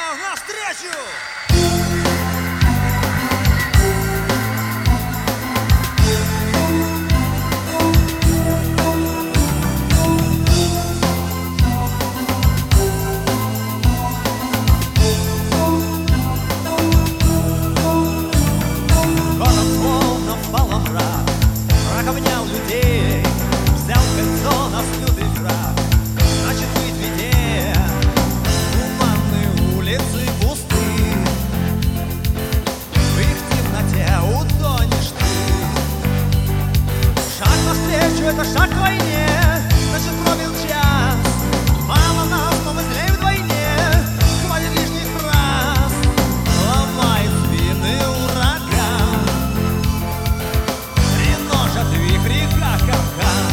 навстречу! Обнял людей, взял кольцо на снютый фраг. Значит, быть беде, туманные улицы пусты. В их темноте утонешь ты. Шаг навстречу — это шаг к войне. Значит, пробил час. Мало нас, но мы зреем вдвойне. Хватит лишних фраз, ломает спины ураган. От вихрей как капкан.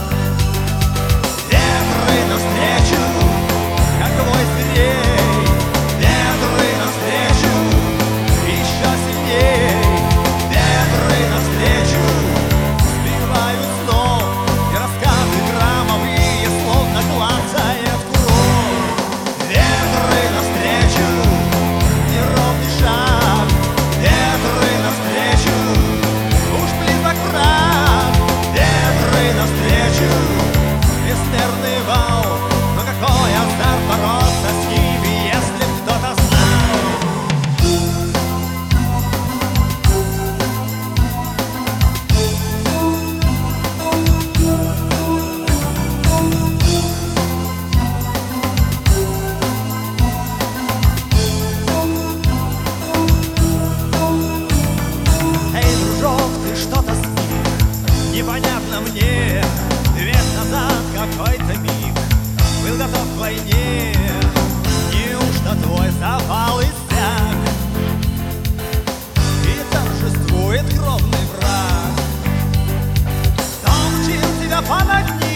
Ветры навстречу, как вой зверей. Ветры навстречу, еще сильней. Ветры навстречу, сбивают с ног. И раскаты громовые, словно клацает кровь. Ветры навстречу, неровный шаг. Ветры навстречу, уж близок враг. Навстречу бесмерный вал. Но какой азарт бороться с ними, если б кто-то знал. Эй, дружок, ты что-то сник, непонятно мне. Век назад какой-то миг был готов к войне. Неужто твой запал иссяк и торжествует кровный враг? Кто мчит тебя по ночи?